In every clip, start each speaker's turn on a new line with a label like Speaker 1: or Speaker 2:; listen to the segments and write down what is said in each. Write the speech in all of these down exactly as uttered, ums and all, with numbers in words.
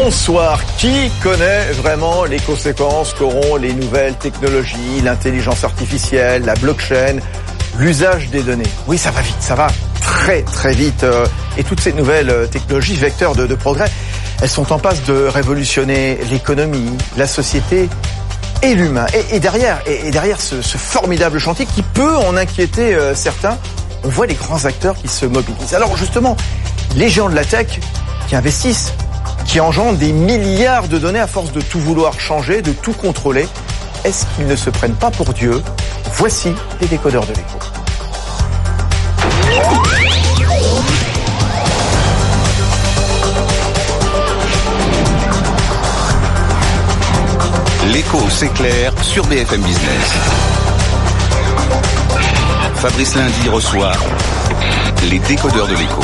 Speaker 1: Bonsoir. Qui connaît vraiment les conséquences qu'auront les nouvelles technologies, l'intelligence artificielle, la blockchain, l'usage des données? Oui, ça va vite, ça va très très vite. Et toutes ces nouvelles technologies, vecteurs de, de progrès, elles sont en passe de révolutionner l'économie, la société et l'humain. Et, et derrière, et, et derrière ce, ce formidable chantier qui peut en inquiéter euh, certains, on voit les grands acteurs qui se mobilisent. Alors justement, les géants de la tech qui investissent, qui engendrent des milliards de données à force de tout vouloir changer, de tout contrôler, est-ce qu'ils ne se prennent pas pour Dieu? Voici les décodeurs de l'écho.
Speaker 2: L'écho s'éclaire sur B F M Business. Fabrice Lundi reçoit les décodeurs de l'écho.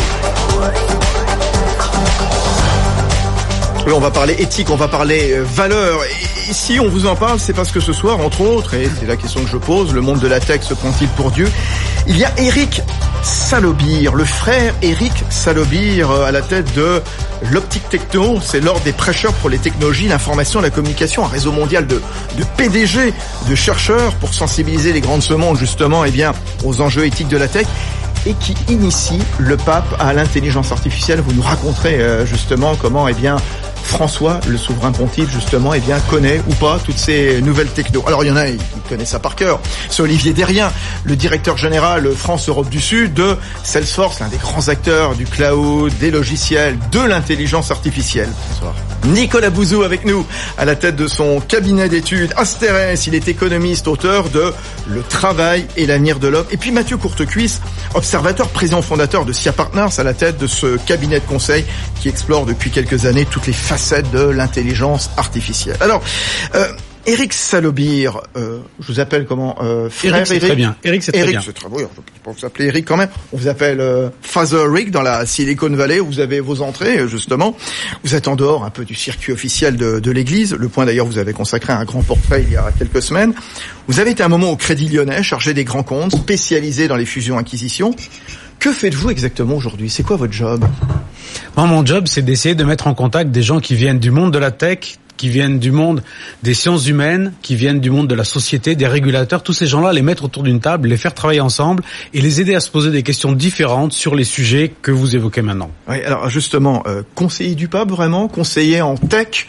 Speaker 1: Oui, on va parler éthique, on va parler valeurs. Et si on vous en parle, c'est parce que ce soir, entre autres, et c'est la question que je pose, le monde de la tech se prend-il pour Dieu? Il y a Eric Salobir, le frère Eric Salobir à la tête de l'Optique Techno. C'est l'ordre des prêcheurs pour les technologies, l'information, la communication, un réseau mondial de, de P D G, de chercheurs pour sensibiliser les grands de ce monde justement, eh bien, aux enjeux éthiques de la tech, et qui initie le pape à l'intelligence artificielle. Vous nous raconterez euh, justement comment, eh bien, François, le souverain pontife, justement, eh bien, connaît ou pas toutes ces nouvelles techno. Alors, il y en a, il connaît ça par cœur. C'est Olivier Derrien, le directeur général France-Europe du Sud de Salesforce, l'un des grands acteurs du cloud, des logiciels, de l'intelligence artificielle. Bonsoir. Nicolas Bouzou avec nous, à la tête de son cabinet d'études Asterès. Il est économiste, auteur de Le travail et l'avenir de l'homme. Et puis Mathieu Courtecuisse, observateur, président fondateur de S I A Partners, à la tête de ce cabinet de conseil qui explore depuis quelques années toutes les facettes de l'intelligence artificielle. Alors, euh, Eric Salobir, euh, je vous appelle comment euh, frère
Speaker 3: Eric, c'est
Speaker 1: Eric
Speaker 3: très bien. Eric, c'est très
Speaker 1: Eric,
Speaker 3: bien.
Speaker 1: C'est très bien. On peut vous appeler Eric quand même. On vous appelle euh, Father Rick dans la Silicon Valley, où vous avez vos entrées, justement. Vous êtes en dehors un peu du circuit officiel de, de l'Église. Le Point, d'ailleurs, vous avez consacré un grand portrait il y a quelques semaines. Vous avez été un moment au Crédit Lyonnais, chargé des grands comptes, spécialisé dans les fusions-acquisitions. Que faites-vous exactement aujourd'hui? C'est quoi votre job?
Speaker 3: Moi, mon job, c'est d'essayer de mettre en contact des gens qui viennent du monde de la tech, qui viennent du monde des sciences humaines, qui viennent du monde de la société, des régulateurs, tous ces gens-là, les mettre autour d'une table, les faire travailler ensemble et les aider à se poser des questions différentes sur les sujets que vous évoquez maintenant.
Speaker 1: Oui, alors justement, euh, conseiller du pape vraiment, conseiller en tech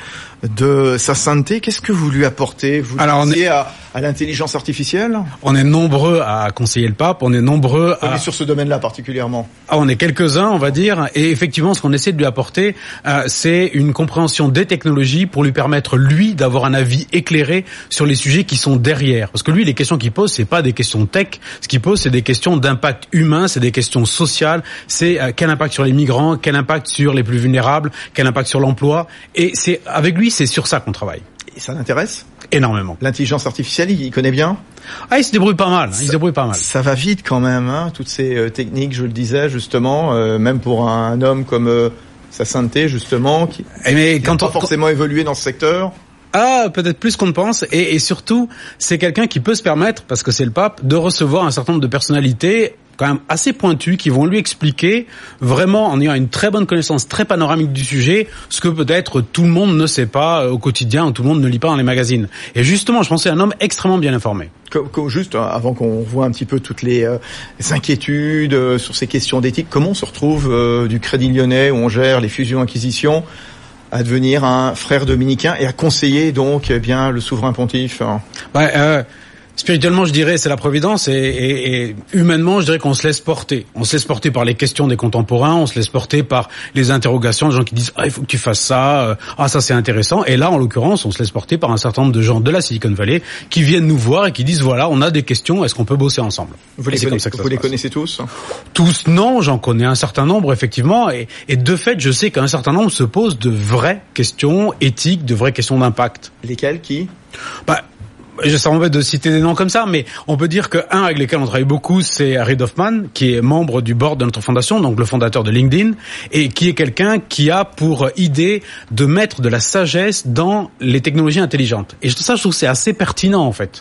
Speaker 1: de sa sainteté, qu'est-ce que vous lui apportez? Vous conseillez à, à l'intelligence artificielle?
Speaker 3: On est nombreux à conseiller le pape, on est nombreux à...
Speaker 1: On est sur ce domaine-là particulièrement.
Speaker 3: Ah, on est quelques-uns, on va dire, et effectivement, ce qu'on essaie de lui apporter, euh, c'est une compréhension des technologies pour lui permettre, lui, d'avoir un avis éclairé sur les sujets qui sont derrière. Parce que lui, les questions qu'il pose, c'est pas des questions tech, ce qu'il pose, c'est des questions d'impact humain, c'est des questions sociales, c'est euh, quel impact sur les migrants, quel impact sur les plus vulnérables, quel impact sur l'emploi, et c'est avec lui, c'est sur ça qu'on travaille.
Speaker 1: Et ça l'intéresse?
Speaker 3: Énormément.
Speaker 1: L'intelligence artificielle, il connaît bien?
Speaker 3: Ah, il se débrouille pas mal. Ça, il se débrouille pas mal.
Speaker 1: Ça va vite quand même, hein, toutes ces euh, techniques, je le disais justement, euh, même pour un homme comme euh, sa sainteté justement, qui n'a pas forcément évolué dans ce secteur.
Speaker 3: Ah, peut-être plus qu'on ne pense, et, et surtout, c'est quelqu'un qui peut se permettre, parce que c'est le pape, de recevoir un certain nombre de personnalités quand même assez pointus qui vont lui expliquer vraiment en ayant une très bonne connaissance très panoramique du sujet ce que peut-être tout le monde ne sait pas au quotidien ou tout le monde ne lit pas dans les magazines. Et justement, je pense que c'est un homme extrêmement bien informé.
Speaker 1: Juste avant qu'on voit un petit peu toutes les, euh, les inquiétudes euh, sur ces questions d'éthique, comment on se retrouve euh, du Crédit Lyonnais où on gère les fusions-acquisitions à devenir un frère dominicain et à conseiller donc eh bien le souverain pontife?
Speaker 3: Ouais, euh, spirituellement, je dirais, c'est la providence, et, et, et humainement, je dirais qu'on se laisse porter. On se laisse porter par les questions des contemporains, on se laisse porter par les interrogations, des gens qui disent « Ah, il faut que tu fasses ça, ah, ça c'est intéressant ». Et là, en l'occurrence, on se laisse porter par un certain nombre de gens de la Silicon Valley qui viennent nous voir et qui disent « Voilà, on a des questions, est-ce qu'on peut bosser ensemble ?»
Speaker 1: Vous les, connaissez, vous les connaissez tous?
Speaker 3: Tous, non, j'en connais un certain nombre, effectivement, et, et de fait, je sais qu'un certain nombre se posent de vraies questions éthiques, de vraies questions d'impact.
Speaker 1: Lesquelles, qui?
Speaker 3: Bah, ça m'embête de citer des noms comme ça, mais on peut dire que un avec lesquels on travaille beaucoup, c'est Reid Hoffman, qui est membre du board de notre fondation, donc le fondateur de LinkedIn, et qui est quelqu'un qui a pour idée de mettre de la sagesse dans les technologies intelligentes. Et ça, je trouve que c'est assez pertinent, en fait.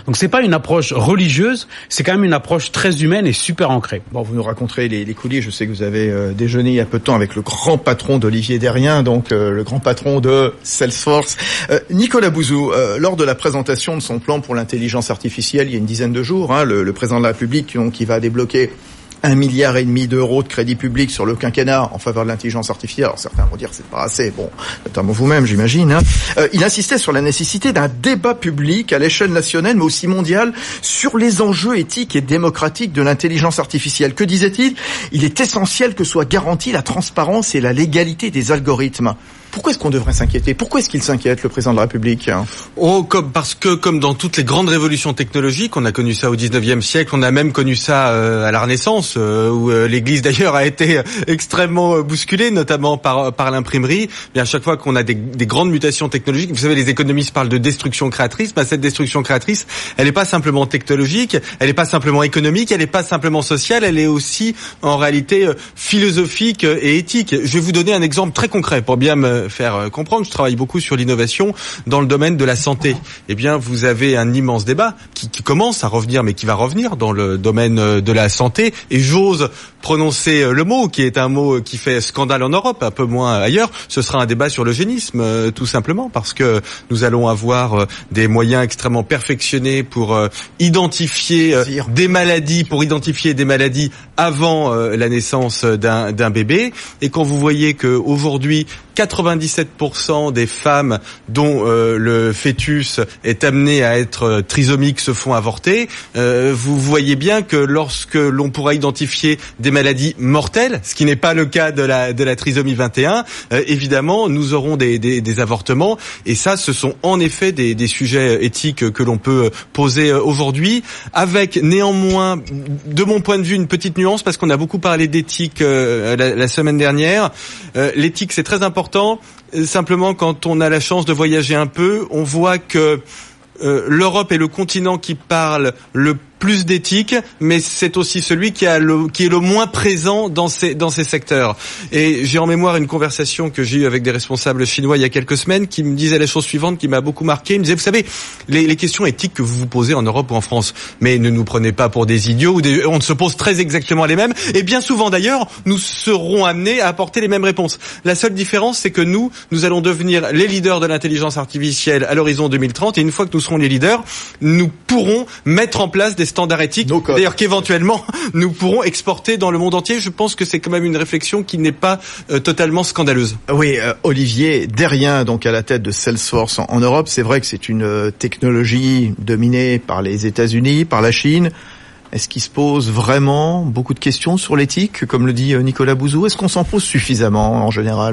Speaker 3: Donc c'est pas une approche religieuse, c'est quand même une approche très humaine et super ancrée.
Speaker 1: Bon, vous nous raconterez les, les coulisses. Je sais que vous avez euh, déjeuné il y a peu de temps avec le grand patron d'Olivier Derrien, donc euh, le grand patron de Salesforce. Euh, Nicolas Bouzou, euh, lors de la présentation de son plan pour l'intelligence artificielle il y a une dizaine de jours, hein, le, le président de la République donc, qui va débloquer un milliard et demi d'euros de crédit public sur le quinquennat en faveur de l'intelligence artificielle. Alors certains vont dire c'est pas assez, bon, notamment vous-même j'imagine. Hein. Euh, il insistait sur la nécessité d'un débat public à l'échelle nationale mais aussi mondiale sur les enjeux éthiques et démocratiques de l'intelligence artificielle. Que disait-il ? Il est essentiel que soit garantie la transparence et la légalité des algorithmes. Pourquoi est-ce qu'on devrait s'inquiéter ? Pourquoi est-ce qu'il s'inquiète, le président de la République ?
Speaker 4: Oh, comme, parce que, comme dans toutes les grandes révolutions technologiques, on a connu ça au dix-neuvième siècle, on a même connu ça euh, à la Renaissance, euh, où euh, l'Église d'ailleurs a été extrêmement euh, bousculée, notamment par par l'imprimerie. Bien, à chaque fois qu'on a des, des grandes mutations technologiques, vous savez, les économistes parlent de destruction créatrice. Bah, cette destruction créatrice, elle n'est pas simplement technologique, elle n'est pas simplement économique, elle n'est pas simplement sociale, elle est aussi en réalité euh, philosophique et éthique. Je vais vous donner un exemple très concret pour bien me faire comprendre. Je travaille beaucoup sur l'innovation dans le domaine de la santé. Eh bien, vous avez un immense débat qui, qui commence à revenir, mais qui va revenir dans le domaine de la santé. Et j'ose prononcer le mot, qui est un mot qui fait scandale en Europe, un peu moins ailleurs. Ce sera un débat sur l'eugénisme, tout simplement, parce que nous allons avoir des moyens extrêmement perfectionnés pour identifier des maladies, pour identifier des maladies avant la naissance d'un, d'un bébé. Et quand vous voyez que aujourd'hui quatre-vingt-dix-sept pour cent des femmes dont euh, le fœtus est amené à être trisomique se font avorter, euh, vous voyez bien que lorsque l'on pourra identifier des maladies mortelles, ce qui n'est pas le cas de la de la trisomie vingt et un, euh, évidemment, nous aurons des, des, des avortements. Et ça, ce sont en effet des, des sujets éthiques que l'on peut poser aujourd'hui, avec néanmoins, de mon point de vue, une petite nuance, parce qu'on a beaucoup parlé d'éthique euh, la, la semaine dernière. Euh, l'éthique, c'est très important. Simplement, quand on a la chance de voyager un peu, on voit que euh, l'Europe est le continent qui parle le plus d'éthique, mais c'est aussi celui qui a le, qui est le moins présent dans ces dans ces secteurs. Et j'ai en mémoire une conversation que j'ai eue avec des responsables chinois il y a quelques semaines, qui me disaient la chose suivante, qui m'a beaucoup marqué. Ils me disaient, vous savez, les, les questions éthiques que vous vous posez en Europe ou en France, mais ne nous prenez pas pour des idiots, ou des, on se pose très exactement les mêmes, et bien souvent d'ailleurs, nous serons amenés à apporter les mêmes réponses. La seule différence, c'est que nous, nous allons devenir les leaders de l'intelligence artificielle à l'horizon deux mille trente, et une fois que nous serons les leaders, nous pourrons mettre en place des standards éthiques, d'ailleurs qu'éventuellement nous pourrons exporter dans le monde entier. Je pense que c'est quand même une réflexion qui n'est pas euh, totalement scandaleuse.
Speaker 1: Oui, euh, Olivier Derrien, donc à la tête de Salesforce en, en Europe, c'est vrai que c'est une euh, technologie dominée par les États-Unis, par la Chine. Est-ce qu'il se pose vraiment beaucoup de questions sur l'éthique, comme le dit euh, Nicolas Bouzou ? Est-ce qu'on s'en pose suffisamment en général ?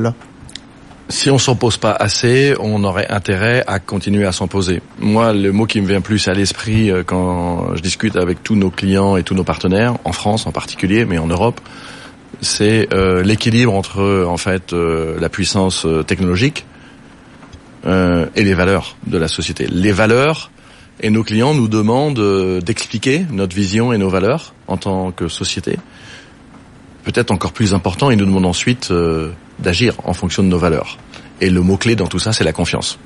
Speaker 5: Si on s'en pose pas assez, on aurait intérêt à continuer à s'en poser. Moi, le mot qui me vient plus à l'esprit quand je discute avec tous nos clients et tous nos partenaires, en France en particulier, mais en Europe, c'est euh, l'équilibre entre en fait euh, la puissance euh, technologique euh, et les valeurs de la société. Les valeurs, et nos clients nous demandent euh, d'expliquer notre vision et nos valeurs en tant que société. Peut-être encore plus important, ils nous demandent ensuite euh, d'agir en fonction de nos valeurs. Et le mot-clé dans tout ça, c'est la confiance.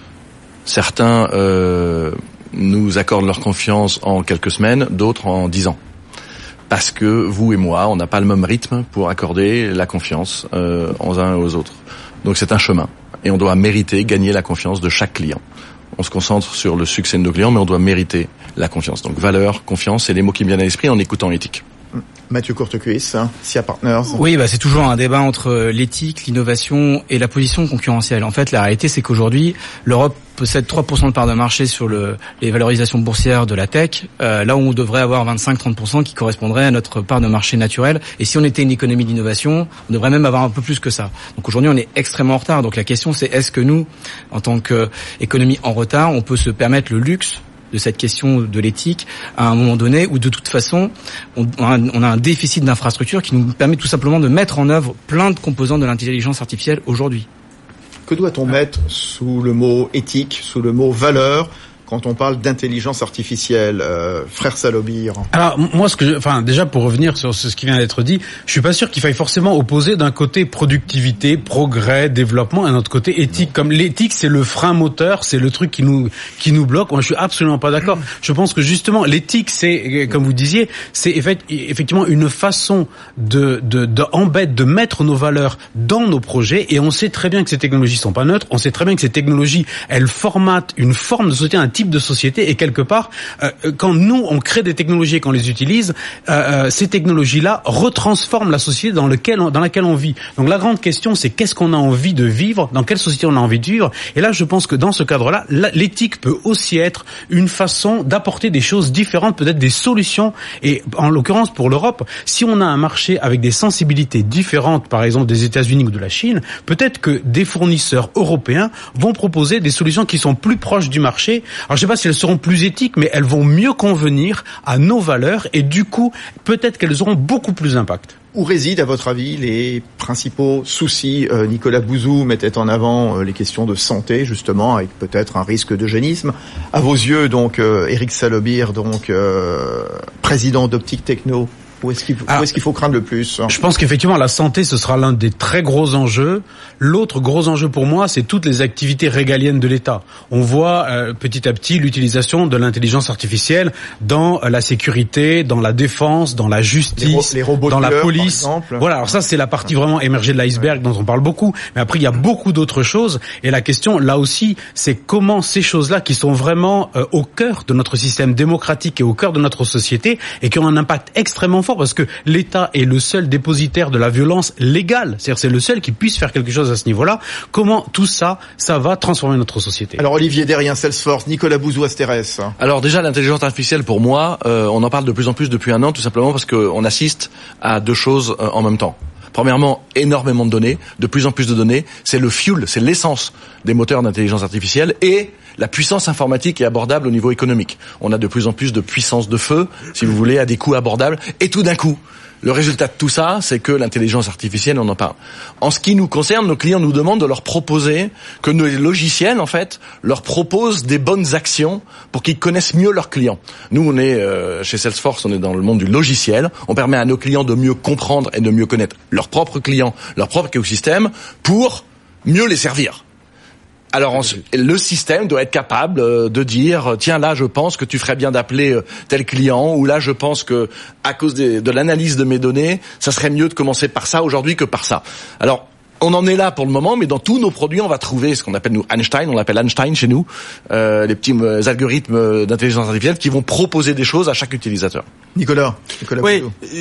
Speaker 5: Certains euh, nous accordent leur confiance en quelques semaines, d'autres en dix ans. Parce que vous et moi, on n'a pas le même rythme pour accorder la confiance euh, aux uns et aux autres. Donc c'est un chemin. Et on doit mériter, gagner la confiance de chaque client. On se concentre sur le succès de nos clients, mais on doit mériter la confiance. Donc valeur, confiance, c'est les mots qui me viennent à l'esprit en écoutant l'éthique.
Speaker 1: Mathieu Courtecuisse, hein, S I A Partners.
Speaker 6: Oui, bah c'est toujours un débat entre l'éthique, l'innovation et la position concurrentielle. En fait, la réalité, c'est qu'aujourd'hui, l'Europe possède trois pour cent de part de marché sur le, les valorisations boursières de la tech, euh, là où on devrait avoir vingt-cinq à trente pour cent qui correspondrait à notre part de marché naturelle. Et si on était une économie d'innovation, on devrait même avoir un peu plus que ça. Donc aujourd'hui, on est extrêmement en retard. Donc la question, c'est est-ce que nous, en tant qu'économie en retard, on peut se permettre le luxe de cette question de l'éthique à un moment donné où de toute façon on a un, on a un déficit d'infrastructure qui nous permet tout simplement de mettre en œuvre plein de composants de l'intelligence artificielle aujourd'hui.
Speaker 1: Que doit-on mettre sous le mot éthique, sous le mot valeur, quand on parle d'intelligence artificielle, euh, frère Salobir?
Speaker 3: Alors moi, ce que, je, enfin déjà pour revenir sur ce qui vient d'être dit, je suis pas sûr qu'il faille forcément opposer d'un côté productivité, progrès, développement, et d'un autre côté éthique. Comme l'éthique, c'est le frein moteur, c'est le truc qui nous qui nous bloque. Moi, je suis absolument pas d'accord. Je pense que justement l'éthique, c'est, comme vous disiez, c'est effectivement une façon de de de embêter, de mettre nos valeurs dans nos projets. Et on sait très bien que ces technologies sont pas neutres. On sait très bien que ces technologies, elles formatent une forme de société, un type de société. Et quelque part, euh, quand nous on crée des technologies et qu'on les utilise, euh, ces technologies-là retransforment la société dans lequel on, dans laquelle on vit. Donc la grande question, c'est qu'est-ce qu'on a envie de vivre, dans quelle société on a envie de vivre. Et là, je pense que dans ce cadre-là, l'éthique peut aussi être une façon d'apporter des choses différentes, peut-être des solutions. Et en l'occurrence pour l'Europe, si on a un marché avec des sensibilités différentes, par exemple des États-Unis ou de la Chine, peut-être que des fournisseurs européens vont proposer des solutions qui sont plus proches du marché. Alors je sais pas si elles seront plus éthiques, mais elles vont mieux convenir à nos valeurs et du coup, peut-être qu'elles auront beaucoup plus d'impact.
Speaker 1: Où résident, à votre avis, les principaux soucis? euh, Nicolas Bouzou mettait en avant euh, les questions de santé, justement, avec peut-être un risque d'eugénisme. À vos yeux, donc, euh, Éric Salobir, donc euh, président d'Optique Techno, où est-ce qu'il, où est-ce qu'il faut craindre le plus?
Speaker 3: Je pense qu'effectivement, la santé, ce sera l'un des très gros enjeux. L'autre gros enjeu pour moi, c'est toutes les activités régaliennes de l'État. On voit euh, petit à petit l'utilisation de l'intelligence artificielle dans euh, la sécurité, dans la défense, dans la justice,
Speaker 1: les ro- les
Speaker 3: dans la police.
Speaker 1: Par exemple.
Speaker 3: Voilà, alors ça, c'est la partie vraiment émergée de l'iceberg dont on parle beaucoup. Mais après, il y a beaucoup d'autres choses. Et la question, là aussi, c'est comment ces choses-là qui sont vraiment euh, au cœur de notre système démocratique et au cœur de notre société et qui ont un impact extrêmement fort parce que l'État est le seul dépositaire de la violence légale. C'est-à-dire c'est le seul qui puisse faire quelque chose à ce niveau-là. Comment tout ça, ça va transformer notre société?
Speaker 1: Alors Olivier Derrien, Salesforce, Nicolas Bouzou, Asterès.
Speaker 5: Alors déjà, l'intelligence artificielle, pour moi, euh, on en parle de plus en plus depuis un an, tout simplement parce qu'on assiste à deux choses euh, en même temps. Premièrement, énormément de données, de plus en plus de données. C'est le fuel, c'est l'essence des moteurs d'intelligence artificielle et la puissance informatique est abordable au niveau économique. On a de plus en plus de puissance de feu, si vous voulez, à des coûts abordables. Et tout d'un coup, le résultat de tout ça, c'est que l'intelligence artificielle, on en parle. En ce qui nous concerne, nos clients nous demandent de leur proposer, que nos logiciels, en fait, leur proposent des bonnes actions pour qu'ils connaissent mieux leurs clients. Nous, on est, euh, chez Salesforce, on est dans le monde du logiciel. On permet à nos clients de mieux comprendre et de mieux connaître leurs propres clients, leur propre écosystème, pour mieux les servir. Alors le système doit être capable de dire tiens là je pense que tu ferais bien d'appeler tel client ou là je pense que à cause de, de l'analyse de mes données ça serait mieux de commencer par ça aujourd'hui que par ça. Alors on en est là pour le moment, mais dans tous nos produits, on va trouver ce qu'on appelle nous Einstein, on l'appelle Einstein chez nous, euh, les petits euh, algorithmes d'intelligence artificielle qui vont proposer des choses à chaque utilisateur.
Speaker 1: Nicolas, Nicolas
Speaker 4: oui,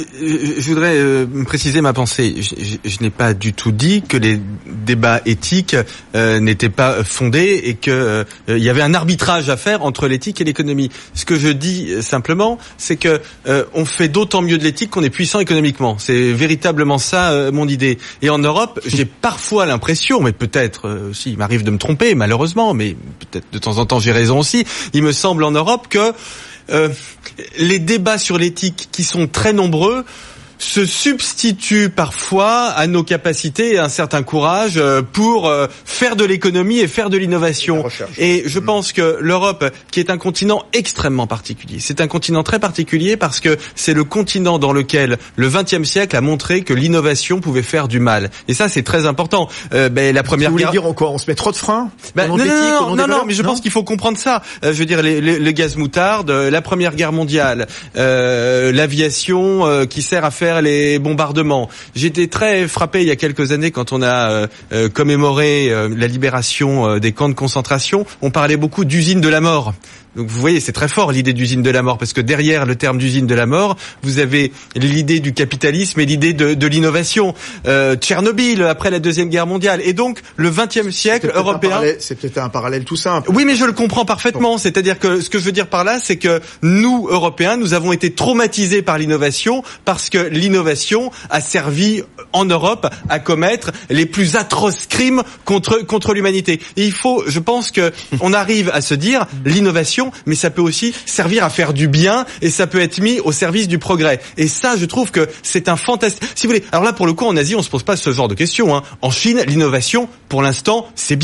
Speaker 4: je voudrais euh, préciser ma pensée. Je, je, je n'ai pas du tout dit que les débats éthiques euh, n'étaient pas fondés et que euh, il y avait un arbitrage à faire entre l'éthique et l'économie. Ce que je dis euh, simplement, c'est que euh, on fait d'autant mieux de l'éthique qu'on est puissant économiquement. C'est véritablement ça euh, mon idée. Et en Europe, j'ai parfois l'impression, mais peut-être euh, aussi, il m'arrive de me tromper malheureusement, mais peut-être de temps en temps j'ai raison aussi, il me semble en Europe que euh, les débats sur l'éthique qui sont très nombreux se substitue parfois à nos capacités et à un certain courage pour faire de l'économie et faire de l'innovation. Et je pense que l'Europe, qui est un continent extrêmement particulier, c'est un continent très particulier parce que c'est le continent dans lequel le vingtième siècle a montré que l'innovation pouvait faire du mal. Et ça, c'est très important. Euh, ben, la première.
Speaker 1: Vous voulez dire encore, on se met trop de freins
Speaker 4: ben, Non, non, non, non, non, mais je non pense qu'il faut comprendre ça. Euh, je veux dire, les, les, les gaz moutarde, la Première Guerre mondiale, euh, l'aviation euh, qui sert à faire les bombardements. J'étais très frappé il y a quelques années quand on a euh, euh, commémoré euh, la libération euh, des camps de concentration. On parlait beaucoup d'usine de la mort. Donc vous voyez, c'est très fort l'idée d'usine de la mort, parce que derrière le terme d'usine de la mort, vous avez l'idée du capitalisme et l'idée de, de l'innovation. Euh, Tchernobyl après la Deuxième Guerre mondiale. Et donc le vingtième siècle
Speaker 1: c'est
Speaker 4: européen.
Speaker 1: C'est peut-être un parallèle tout simple.
Speaker 4: Oui, mais je le comprends parfaitement. C'est-à-dire que ce que je veux dire par là, c'est que nous, Européens, nous avons été traumatisés par l'innovation parce que l'innovation a servi en Europe à commettre les plus atroces crimes contre contre l'humanité. Et il faut, je pense que on arrive à se dire l'innovation, mais ça peut aussi servir à faire du bien et ça peut être mis au service du progrès. Et ça, je trouve que c'est un fantastique. Si vous voulez, alors là, pour le coup, en Asie, on se pose pas ce genre de questions. Hein. En Chine, l'innovation, pour l'instant, c'est bien.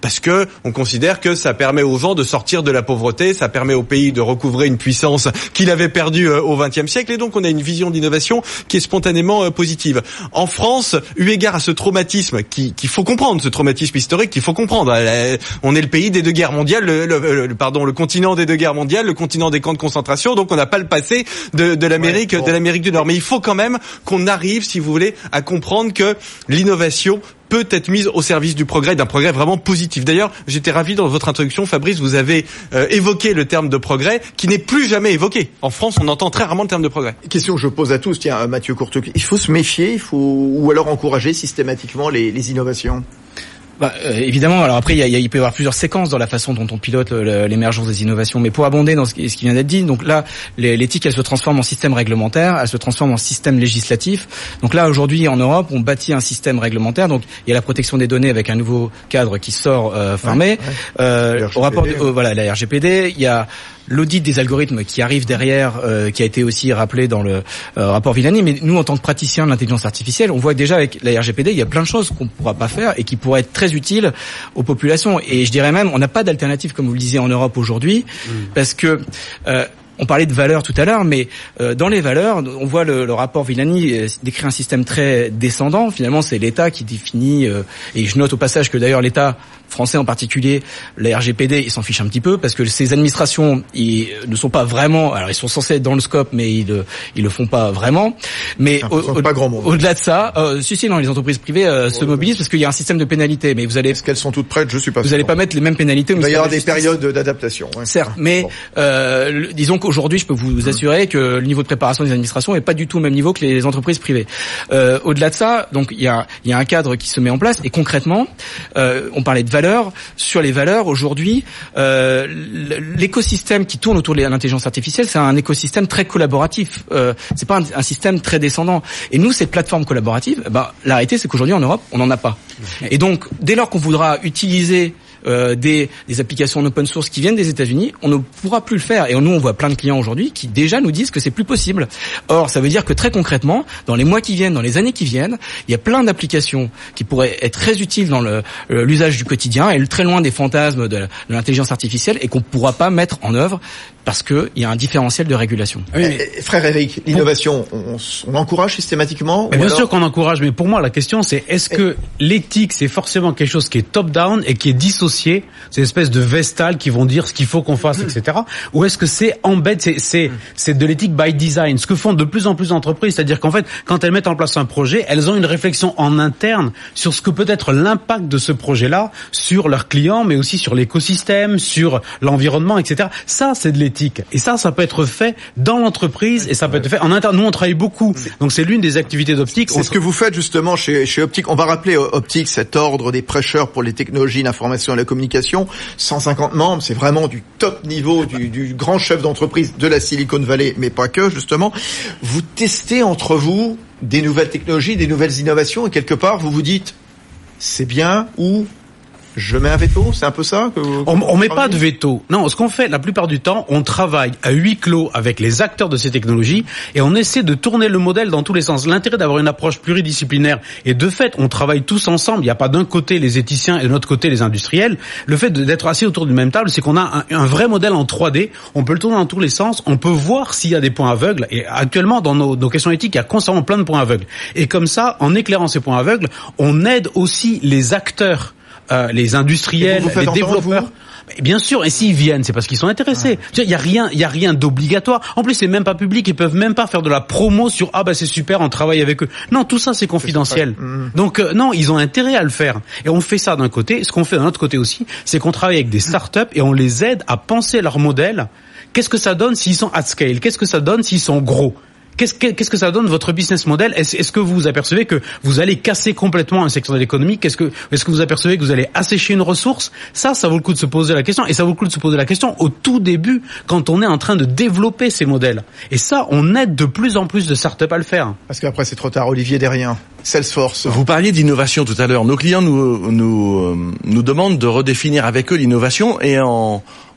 Speaker 4: parce que on considère que ça permet aux gens de sortir de la pauvreté, ça permet au pays de recouvrer une puissance qu'il avait perdue au vingtième siècle, et donc on a une vision d'innovation qui est spontanément positive. En France, eu égard à ce traumatisme qui, qu'il faut comprendre, ce traumatisme historique qu'il faut comprendre, on est le pays des deux guerres mondiales, le, le, le pardon, le continent des deux guerres mondiales, le continent des camps de concentration, donc on n'a pas le passé de, de l'Amérique, ouais, bon. de l'Amérique du Nord. Mais il faut quand même qu'on arrive, si vous voulez, à comprendre que l'innovation peut être mise au service du progrès, d'un progrès vraiment positif. D'ailleurs, j'étais ravi dans votre introduction, Fabrice, vous avez euh, évoqué le terme de progrès, qui n'est plus jamais évoqué. En France, on entend très rarement le terme de progrès.
Speaker 1: Question que je pose à tous, tiens, Mathieu Courtecuisse, il faut se méfier, il faut ou alors encourager systématiquement les, les innovations?
Speaker 6: Bah, euh, évidemment. Alors après, il, y a, il peut y avoir plusieurs séquences dans la façon dont on pilote le, l'émergence des innovations. Mais pour abonder dans ce qui, ce qui vient d'être dit, donc là, les, l'éthique, elle se transforme en système réglementaire, elle se transforme en système législatif. Donc là, aujourd'hui, en Europe, on bâtit un système réglementaire. Donc il y a la protection des données avec un nouveau cadre qui sort euh, fin mai. Ouais, ouais. Euh, au rapport, de, euh, voilà, la R G P D. Il y a l'audit des algorithmes qui arrive derrière, euh, qui a été aussi rappelé dans le euh, rapport Villani. Mais nous, en tant que praticiens de l'intelligence artificielle, on voit que déjà avec la R G P D, il y a plein de choses qu'on ne pourra pas faire et qui pourraient être très utiles aux populations. Et je dirais même, on n'a pas d'alternative, comme vous le disiez, en Europe aujourd'hui, mmh. parce que euh, on parlait de valeurs tout à l'heure, mais euh, dans les valeurs, on voit le, le rapport Villani euh, décrit un système très descendant. Finalement, c'est l'État qui définit, euh, et je note au passage que d'ailleurs l'État français en particulier, la R G P D, ils s'en fichent un petit peu parce que ces administrations, ils ne sont pas vraiment, alors ils sont censés être dans le scope, mais ils le, ils le font pas vraiment. Mais au, au,
Speaker 1: pas grand monde.
Speaker 6: Au-delà de ça, euh, si si, non, les entreprises privées euh, se mobilisent parce qu'il y a un système de pénalité. Mais vous allez,
Speaker 1: est-ce qu'elles sont toutes prêtes? Je suis pas.
Speaker 6: Vous
Speaker 1: sûr.
Speaker 6: allez pas mettre les mêmes pénalités.
Speaker 1: Il va y avoir des périodes d'adaptation. Ouais.
Speaker 6: Certes, mais bon. euh, disons qu'aujourd'hui, je peux vous assurer que le niveau de préparation des administrations est pas du tout au même niveau que les entreprises privées. Euh, au-delà de ça, donc il y a, il y a un cadre qui se met en place et concrètement, euh, on parlait de valeurs. Sur les valeurs, aujourd'hui, euh, l'écosystème qui tourne autour de l'intelligence artificielle, c'est un écosystème très collaboratif. Euh, c'est pas un, un système très descendant. Et nous, cette plateforme collaborative, ben, la réalité, c'est qu'aujourd'hui en Europe, on n'en a pas. Et donc, dès lors qu'on voudra utiliser Euh, des, des applications en open source qui viennent des États-Unis, on ne pourra plus le faire. Et nous, on voit plein de clients aujourd'hui qui déjà nous disent que c'est plus possible. Or, ça veut dire que très concrètement, dans les mois qui viennent, dans les années qui viennent, il y a plein d'applications qui pourraient être très utiles dans le, l'usage du quotidien et très loin des fantasmes de, de l'intelligence artificielle et qu'on ne pourra pas mettre en œuvre parce qu'il y a un différentiel de régulation.
Speaker 1: Oui, mais... Frère Eric, l'innovation, on, on encourage systématiquement?
Speaker 3: Bien
Speaker 1: alors...
Speaker 3: sûr qu'on encourage, mais pour moi, la question, c'est est-ce que et... l'éthique, c'est forcément quelque chose qui est top-down et qui est dissocié, ces espèces de vestales qui vont dire ce qu'il faut qu'on fasse, et cetera. Ou est-ce que c'est embed, c'est, c'est, c'est de l'éthique by design, ce que font de plus en plus d'entreprises, c'est-à-dire qu'en fait, quand elles mettent en place un projet, elles ont une réflexion en interne sur ce que peut être l'impact de ce projet-là sur leurs clients, mais aussi sur l'écosystème, sur l'environnement, et cetera. Ça, c'est de l'éthique. Et ça, ça peut être fait dans l'entreprise et ça peut être fait en interne. Nous, on travaille beaucoup. Donc, c'est l'une des activités d'Optique.
Speaker 1: C'est on... ce que vous faites justement chez, chez Optique. On va rappeler Optique, cet ordre des prêcheurs pour les technologies, l'information et la communication. cent cinquante membres, c'est vraiment du top niveau, du, du grand chef d'entreprise de la Silicon Valley, mais pas que, justement. Vous testez entre vous des nouvelles technologies, des nouvelles innovations, et quelque part, vous vous dites, c'est bien, ou je mets un veto, c'est un peu ça que vous,
Speaker 3: On, on met pas de veto. Non, ce qu'on fait la plupart du temps, on travaille à huis clos avec les acteurs de ces technologies et on essaie de tourner le modèle dans tous les sens. L'intérêt d'avoir une approche pluridisciplinaire et de fait, on travaille tous ensemble. Il n'y a pas d'un côté les éthiciens et de l'autre côté les industriels. Le fait d'être assis autour d'une même table, c'est qu'on a un, un vrai modèle en trois D. On peut le tourner dans tous les sens. On peut voir s'il y a des points aveugles. Et actuellement, dans nos, nos questions éthiques, il y a constamment plein de points aveugles. Et comme ça, en éclairant ces points aveugles, on aide aussi les acteurs. Euh, les industriels, les développeurs. Bien sûr, et s'ils viennent, c'est parce qu'ils sont intéressés. Il y a rien, il y a rien d'obligatoire. En plus, c'est même pas public, ils peuvent même pas faire de la promo sur ah bah c'est super, on travaille avec eux. Non, tout ça c'est confidentiel. Mmh. Donc euh, non, ils ont intérêt à le faire. Et on fait ça d'un côté. Ce qu'on fait d'un autre côté aussi, c'est qu'on travaille avec des startups et on les aide à penser leur modèle. Qu'est-ce que ça donne s'ils sont at scale? Qu'est-ce que ça donne s'ils sont gros? Qu'est-ce que, qu'est-ce que ça donne votre business model? Est-ce, est-ce que vous apercevez que vous allez casser complètement un secteur de l'économie? Qu'est-ce que, est-ce que vous apercevez que vous allez assécher une ressource? Ça, ça vaut le coup de se poser la question. Et ça vaut le coup de se poser la question au tout début, quand on est en train de développer ces modèles. Et ça, on aide de plus en plus de startups à le faire.
Speaker 1: Parce qu'après, c'est trop tard. Olivier Derrien, Salesforce.
Speaker 5: Vous parliez d'innovation tout à l'heure. Nos clients nous, nous, nous demandent de redéfinir avec eux l'innovation et en,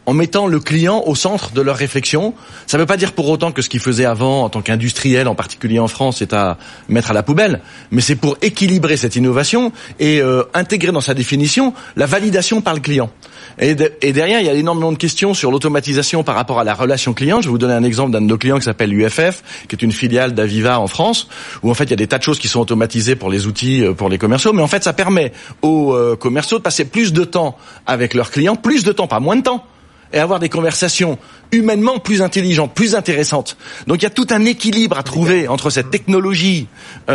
Speaker 5: en mettant le client au centre de leur réflexion. Ça ne veut pas dire pour autant que ce qu'ils faisaient avant, en tant qu'industriel, en particulier en France, c'est à mettre à la poubelle, mais c'est pour équilibrer cette innovation et euh, intégrer dans sa définition la validation par le client. Et, de, et derrière, il y a énormément de questions sur l'automatisation par rapport à la relation client. Je vais vous donner un exemple d'un de nos clients qui s'appelle U F F, qui est une filiale d'Aviva en France, où en fait il y a des tas de choses qui sont automatisées pour les outils, pour les commerciaux, mais en fait ça permet aux euh, commerciaux de passer plus de temps avec leurs clients, plus de temps, pas moins de temps, et avoir des conversations humainement plus intelligentes, plus intéressantes. Donc il y a tout un équilibre à trouver entre cette technologie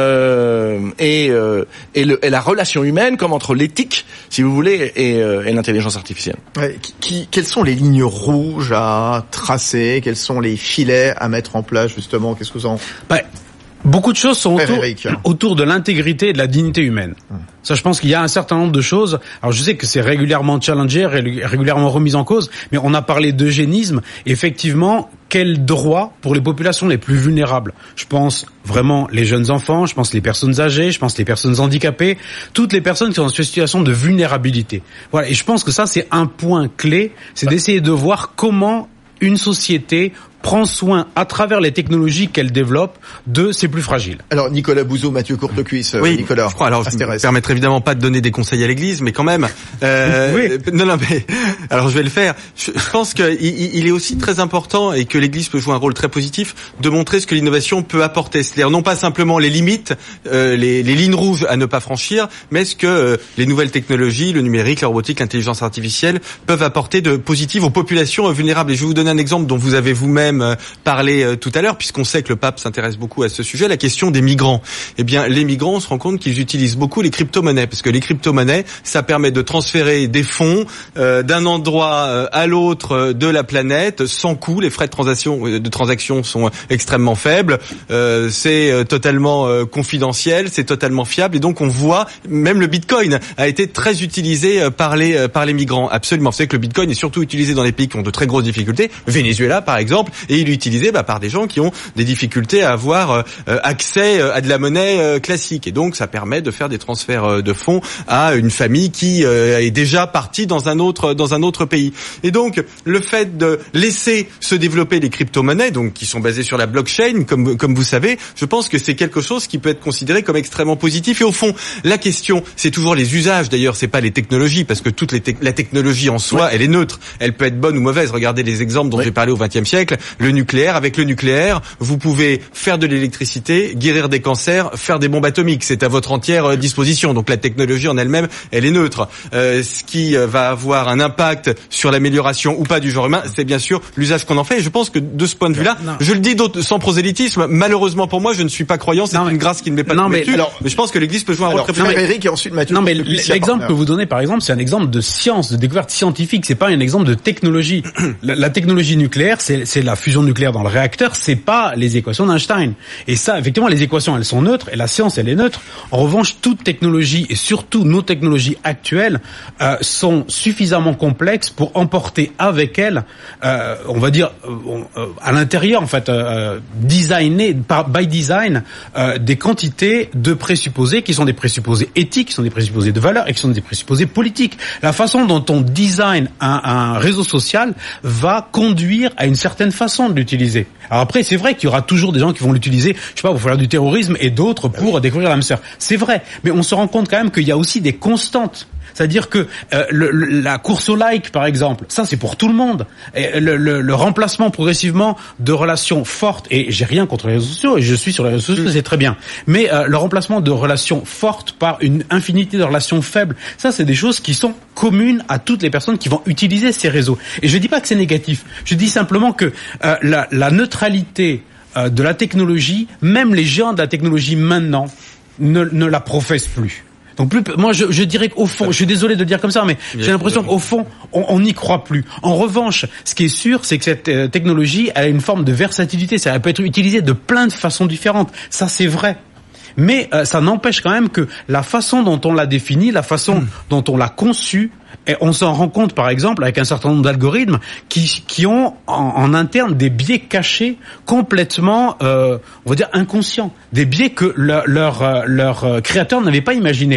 Speaker 5: euh, et, euh, et, le, et la relation humaine, comme entre l'éthique, si vous voulez, et, euh, et l'intelligence artificielle.
Speaker 1: Ouais, qui, qui, quelles sont les lignes rouges à tracer? Quels sont les filets à mettre en place, justement? Qu'est-ce que vous en...
Speaker 3: Bah, beaucoup de choses sont autour,
Speaker 1: Eric.
Speaker 3: autour de l'intégrité et de la dignité humaine. Hum. Ça, je pense qu'il y a un certain nombre de choses. Alors, je sais que c'est régulièrement challengé, régulièrement remis en cause, mais on a parlé d'eugénisme. Effectivement, quels droits pour les populations les plus vulnérables? Je pense vraiment les jeunes enfants, je pense les personnes âgées, je pense les personnes handicapées, toutes les personnes qui sont dans une situation de vulnérabilité. Voilà. Et je pense que ça, c'est un point clé, c'est d'essayer de voir comment une société prend soin, à travers les technologies qu'elle développe, de ses plus fragiles.
Speaker 1: Alors, Nicolas Bouzeau, Mathieu Courtecuisse,
Speaker 4: oui,
Speaker 1: Nicolas.
Speaker 4: Je crois, alors, je ne me permettrai évidemment pas de donner des conseils à l'église, mais quand même, euh, oui. non, non, mais, alors je vais le faire. Je, je pense qu'il il est aussi très important, et que l'église peut jouer un rôle très positif, de montrer ce que l'innovation peut apporter. C'est-à-dire, non pas simplement les limites, euh, les, les lignes rouges à ne pas franchir, mais ce que euh, les nouvelles technologies, le numérique, la robotique, l'intelligence artificielle, peuvent apporter de positif aux populations euh, vulnérables. Et je vais vous donner un exemple dont vous avez vous-même parler euh, tout à l'heure, puisqu'on sait que le pape s'intéresse beaucoup à ce sujet, la question des migrants. Eh bien, les migrants, on se rend compte qu'ils utilisent beaucoup les crypto-monnaies, parce que les crypto-monnaies, ça permet de transférer des fonds euh, d'un endroit euh, à l'autre euh, de la planète sans coût. Les frais de transaction, euh, de transaction sont extrêmement faibles. Euh, c'est euh, totalement euh, confidentiel, c'est totalement fiable, et donc on voit, même le Bitcoin a été très utilisé euh, par les euh, par les migrants. Absolument. Vous savez que le Bitcoin est surtout utilisé dans les pays qui ont de très grosses difficultés, Venezuela par exemple, et il est utilisé bah, par des gens qui ont des difficultés à avoir euh, accès à de la monnaie euh, classique, et donc ça permet de faire des transferts euh, de fonds à une famille qui euh, est déjà partie dans un autre dans un autre pays. Et donc le fait de laisser se développer les crypto-monnaies, donc qui sont basées sur la blockchain, comme comme vous savez, je pense que c'est quelque chose qui peut être considéré comme extrêmement positif. Et au fond, la question, c'est toujours les usages. D'ailleurs, c'est pas les technologies, parce que toute les te- la technologie en soi, ouais. elle est neutre. Elle peut être bonne ou mauvaise. Regardez les exemples dont ouais. j'ai parlé au vingtième siècle. Le nucléaire, avec le nucléaire, vous pouvez faire de l'électricité, guérir des cancers, faire des bombes atomiques. C'est à votre entière disposition. Donc la technologie en elle-même, elle est neutre. Euh, ce qui va avoir un impact sur l'amélioration ou pas du genre humain, c'est bien sûr l'usage qu'on en fait. Et je pense que de ce point de vue-là, non. je le dis sans prosélytisme, malheureusement pour moi, je ne suis pas croyant. C'est non, une grâce qui ne m'est pas tombée dessus. Alors, mais je pense que l'Église peut jouer un rôle très
Speaker 1: important. Eric et ensuite Mathieu.
Speaker 3: Non, mais l'exemple que vous donnez, par exemple, c'est un exemple de science, de découverte scientifique. C'est pas un exemple de technologie. la, la technologie nucléaire, c'est, c'est la fusion nucléaire dans le réacteur. C'est pas les équations d'Einstein. Et ça, effectivement, les équations, elles sont neutres et la science, elle est neutre. En revanche, toute technologie et surtout nos technologies actuelles euh, sont suffisamment complexes pour emporter avec elles, euh, on va dire, euh, à l'intérieur, en fait, euh, designer par by design euh, des quantités de présupposés qui sont des présupposés éthiques, qui sont des présupposés de valeur et qui sont des présupposés politiques. La façon dont on design un, un réseau social va conduire à une certaine façon de l'utiliser. Alors après, c'est vrai qu'il y aura toujours des gens qui vont l'utiliser, je sais pas, pour faire du terrorisme et d'autres pour oui. découvrir l'âme sœur. C'est vrai, mais on se rend compte quand même qu'il y a aussi des constantes. C'est-à-dire que euh, le, le, la course au like, par exemple, ça c'est pour tout le monde. Et le, le, le remplacement progressivement de relations fortes, et j'ai rien contre les réseaux sociaux, et je suis sur les réseaux sociaux, c'est très bien. Mais euh, le remplacement de relations fortes par une infinité de relations faibles, ça c'est des choses qui sont communes à toutes les personnes qui vont utiliser ces réseaux. Et je dis pas que c'est négatif, je dis simplement que euh, la, la neutralité euh, de la technologie, même les géants de la technologie maintenant, ne, ne la professent plus. Donc plus, moi je, je dirais qu'au fond, je suis désolé de le dire comme ça, mais Bien j'ai l'impression qu'au fond, on n'y croit plus. En revanche, ce qui est sûr, c'est que cette euh, technologie a une forme de versatilité, ça peut être utilisée de plein de façons différentes. Ça c'est vrai. Mais euh, ça n'empêche quand même que la façon dont on l'a définie, la façon mmh. dont on l'a conçue, et on s'en rend compte par exemple avec un certain nombre d'algorithmes qui, qui ont en, en interne des biais cachés complètement, euh, on va dire inconscients, des biais que le, leur, leur créateur n'avait pas imaginés.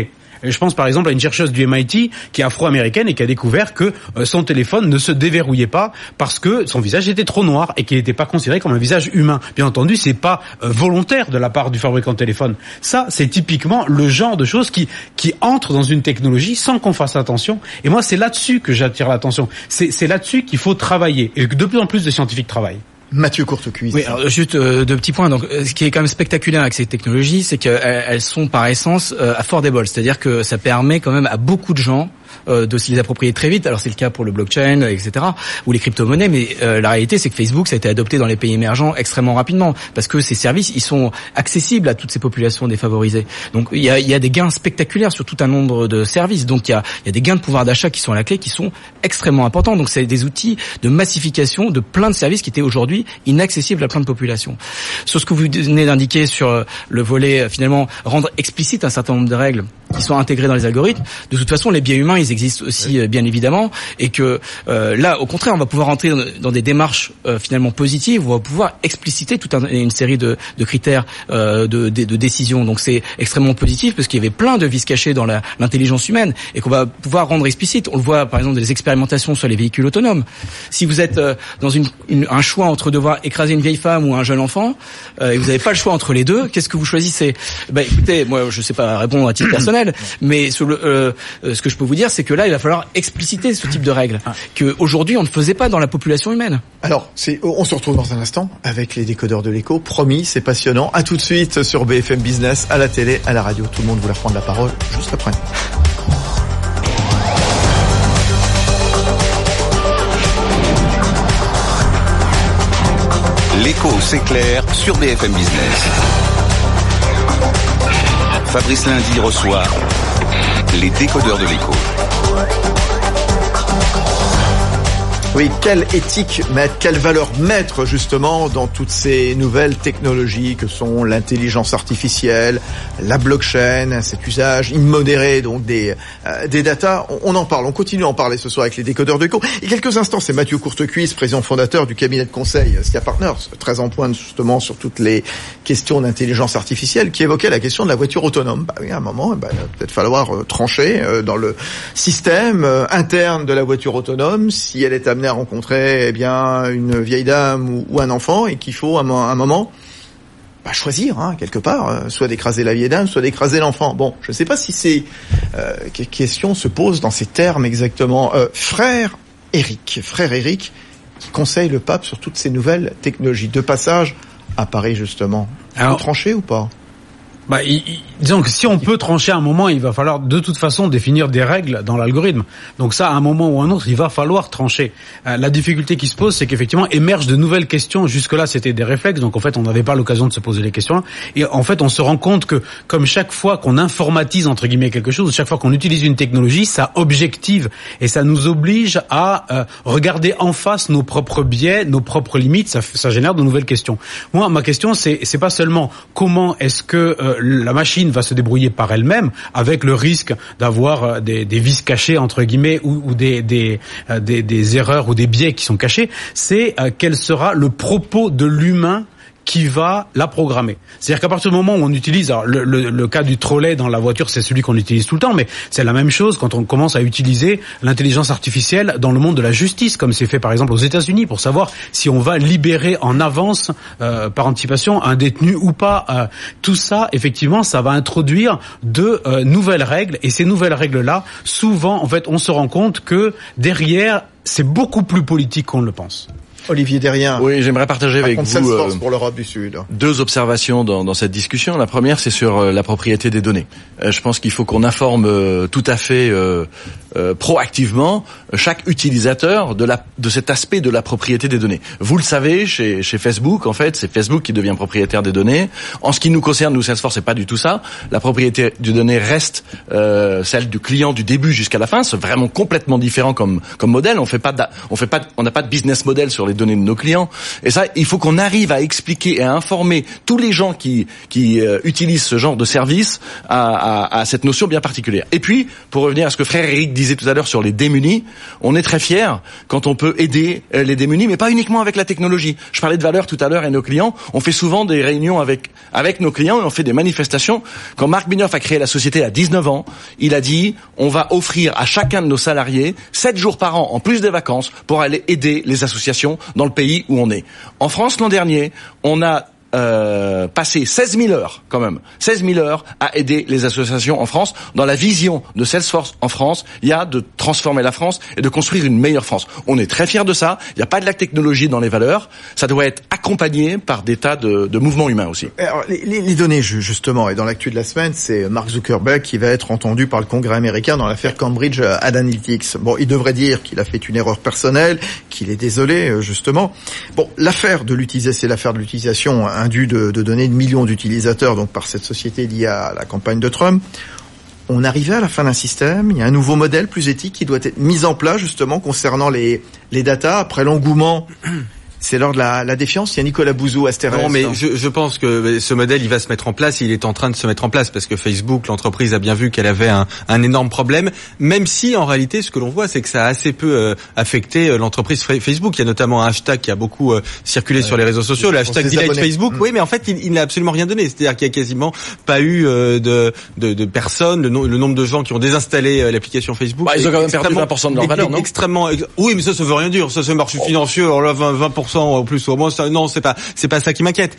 Speaker 3: Et je pense par exemple à une chercheuse du M I T qui est afro-américaine et qui a découvert que euh, son téléphone ne se déverrouillait pas parce que son visage était trop noir et qu'il n'était pas considéré comme un visage humain. Bien entendu, c'est pas euh, volontaire de la part du fabricant de téléphone. Ça, c'est typiquement le genre de choses qui qui entrent dans une technologie sans qu'on fasse attention. Et moi, c'est là-dessus que j'attire l'attention. C'est, c'est là-dessus qu'il faut travailler et que de plus en plus de scientifiques travaillent.
Speaker 1: Mathieu Courtecuisse.
Speaker 6: Oui, alors juste euh, deux petits points. Donc, euh, ce qui est quand même spectaculaire avec ces technologies, c'est qu'elles elles sont par essence euh, affordable, c'est-à-dire que ça permet quand même à beaucoup de gens euh, de se les approprier très vite. Alors c'est le cas pour le blockchain, et cetera, ou les crypto-monnaies, mais euh, la réalité c'est que Facebook, ça a été adopté dans les pays émergents extrêmement rapidement, parce que ces services, ils sont accessibles à toutes ces populations défavorisées. Donc il y a, il y a des gains spectaculaires sur tout un nombre de services. Donc il y a, il y a des gains de pouvoir d'achat qui sont à la clé, qui sont extrêmement importants. Donc c'est des outils de massification de plein de services qui étaient aujourd'hui inaccessibles à plein de populations. Sur ce que vous venez d'indiquer sur le volet, finalement, rendre explicite un certain nombre de règles qui sont intégrées dans les algorithmes, de toute façon, les biais humains, ils existent aussi, oui. bien évidemment, et que euh, là, au contraire, on va pouvoir entrer dans, dans des démarches euh, finalement positives, où on va pouvoir expliciter toute un, une série de, de critères euh, de, de, de décision. Donc c'est extrêmement positif, parce qu'il y avait plein de vices cachés dans la, l'intelligence humaine, et qu'on va pouvoir rendre explicite. On le voit, par exemple, dans les expérimentations sur les véhicules autonomes. Si vous êtes euh, dans une, une, un choix entre devoir écraser une vieille femme ou un jeune enfant, euh, et vous n'avez pas le choix entre les deux, qu'est-ce que vous choisissez? Ben, écoutez, moi, je sais pas répondre à titre personnel, mais sur le, euh, ce que je peux vous dire, c'est que là, il va falloir expliciter ce type de règles que aujourd'hui on ne faisait pas dans la population humaine.
Speaker 1: Alors, c'est, on se retrouve dans un instant avec les décodeurs de l'écho. Promis, c'est passionnant. À tout de suite sur B F M Business, à la télé, à la radio. Tout le monde voulait reprendre la parole juste après.
Speaker 2: L'écho s'éclaire sur B F M Business. Fabrice Lundi reçoit les décodeurs de l'écho.
Speaker 1: Oui, quelle éthique mettre, quelle valeur mettre justement dans toutes ces nouvelles technologies que sont l'intelligence artificielle, la blockchain, cet usage immodéré donc des euh, des datas. On, on en parle, on continue à en parler ce soir avec les décodeurs de l'écho. Et quelques instants, c'est Mathieu Courtecuisse, président fondateur du cabinet de conseil Scia Partners, très en pointe justement sur toutes les questions d'intelligence artificielle, qui évoquait la question de la voiture autonome. Bah oui, à un moment, bah, il va peut-être falloir euh, trancher euh, dans le système euh, interne de la voiture autonome si elle est amenée à rencontrer eh bien une vieille dame ou, ou un enfant, et qu'il faut à un, un moment bah, choisir hein, quelque part, euh, soit d'écraser la vieille dame, soit d'écraser l'enfant. Bon, je ne sais pas si ces euh, questions se posent dans ces termes exactement. Euh, frère Éric, frère Éric, qui conseille le pape sur toutes ces nouvelles technologies. De passage à Paris justement, alors, faut trancher ou pas?
Speaker 3: Bah, il, il, disons que si on peut trancher à un moment, il va falloir de toute façon définir des règles dans l'algorithme. Donc ça, à un moment ou à un autre, il va falloir trancher. Euh, la difficulté qui se pose, c'est qu'effectivement émergent de nouvelles questions. Jusque-là, c'était des réflexes, donc en fait, on n'avait pas l'occasion de se poser les questions. Et en fait, on se rend compte que, comme chaque fois qu'on informatise entre guillemets quelque chose, chaque fois qu'on utilise une technologie, ça objective et ça nous oblige à euh, regarder en face nos propres biais, nos propres limites. Ça, ça génère de nouvelles questions. Moi, ma question, c'est, c'est pas seulement comment est-ce que euh, la machine va se débrouiller par elle-même, avec le risque d'avoir des, des vices cachés entre guillemets ou, ou des, des, des, des erreurs ou des biais qui sont cachés. C'est euh, quel sera le propos de l'humain qui va la programmer. C'est-à-dire qu'à partir du moment où on utilise, alors le, le, le cas du trolley dans la voiture, c'est celui qu'on utilise tout le temps, mais c'est la même chose quand on commence à utiliser l'intelligence artificielle dans le monde de la justice, comme c'est fait par exemple aux États-Unis, pour savoir si on va libérer en avance, euh, par anticipation, un détenu ou pas. Euh, tout ça, effectivement, ça va introduire de euh, nouvelles règles, et ces nouvelles règles-là, souvent, en fait, on se rend compte que derrière, c'est beaucoup plus politique qu'on le pense.
Speaker 1: Olivier Derrien.
Speaker 5: Oui, j'aimerais partager avec vous euh,
Speaker 1: pour l'Europe du Sud.
Speaker 5: Deux observations dans, dans cette discussion. La première, c'est sur euh, la propriété des données. Euh, je pense qu'il faut qu'on informe euh, tout à fait euh, euh, proactivement chaque utilisateur de la de cet aspect de la propriété des données. Vous le savez, chez, chez Facebook, en fait, c'est Facebook qui devient propriétaire des données. En ce qui nous concerne, nous Salesforce, c'est pas du tout ça. La propriété des données reste euh, celle du client du début jusqu'à la fin. C'est vraiment complètement différent comme comme modèle. On fait pas de, on fait pas on n'a pas de business model sur les les données de nos clients. Et ça, il faut qu'on arrive à expliquer et à informer tous les gens qui qui euh, utilisent ce genre de service à, à, à cette notion bien particulière. Et puis, pour revenir à ce que frère Eric disait tout à l'heure sur les démunis, on est très fiers quand on peut aider les démunis, mais pas uniquement avec la technologie. Je parlais de valeur tout à l'heure et nos clients, on fait souvent des réunions avec avec nos clients et on fait des manifestations. Quand Marc Benioff a créé la société à dix-neuf ans, il a dit on va offrir à chacun de nos salariés sept jours par an en plus des vacances pour aller aider les associations dans le pays où on est. En France, l'an dernier, on a Euh, passé seize mille heures, quand même, seize mille heures à aider les associations en France. Dans la vision de Salesforce en France, il y a de transformer la France et de construire une meilleure France. On est très fiers de ça. Il n'y a pas de la technologie dans les valeurs. Ça doit être accompagné par des tas de, de mouvements humains aussi.
Speaker 1: Alors, les, les données, justement, et dans l'actu de la semaine, c'est Mark Zuckerberg qui va être entendu par le Congrès américain dans l'affaire Cambridge Analytics. Bon, il devrait dire qu'il a fait une erreur personnelle, qu'il est désolé, justement. Bon, l'affaire de l'utilisation, c'est l'affaire de l'utilisation indue de, de données de millions d'utilisateurs, donc par cette société liée à la campagne de Trump. On arrivait à la fin d'un système, il y a un nouveau modèle plus éthique qui doit être mis en place justement concernant les, les datas après l'engouement. C'est l'heure de la, la défiance. Il y a Nicolas Bouzou, Astérès.
Speaker 4: Non, mais je, je pense que ce modèle, il va se mettre en place. Il est en train de se mettre en place parce que Facebook, l'entreprise, a bien vu qu'elle avait un, un énorme problème. Même si, en réalité, ce que l'on voit, c'est que ça a assez peu euh, affecté euh, l'entreprise Facebook. Il y a notamment un hashtag qui a beaucoup euh, circulé ouais, sur les réseaux sociaux, le hashtag Delete Facebook. Mmh. Oui, mais en fait, il, il n'a absolument rien donné. C'est-à-dire qu'il y a quasiment pas eu euh, de, de, de personnes, le, no, le nombre de gens qui ont désinstallé euh, l'application Facebook.
Speaker 5: Bah, ils ont quand même perdu vingt pour cent de leur valeur, non ?
Speaker 4: Extrêmement. Oui, mais ça, ça veut rien dire. Ça, c'est marché oh. financier. Alors là, vingt pour cent au plus au moins. Ça, non, c'est pas, c'est pas ça qui m'inquiète.